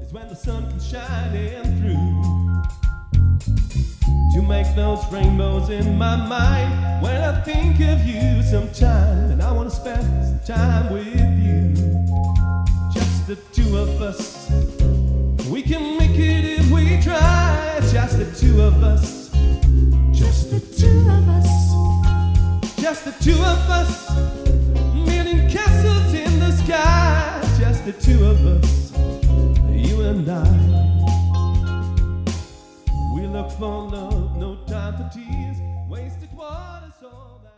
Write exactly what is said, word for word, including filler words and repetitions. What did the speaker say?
is when the sun comes shining through to make those rainbows in my mind. When I think of you sometime, and I want to spend some time with you, just the two of us. We can make it if we try. Just the two of us. Just the two of us. Just the two of us. Building castles in the sky. Just the two of us. You and I. We look for love, no time for tears. Wasted water's all that.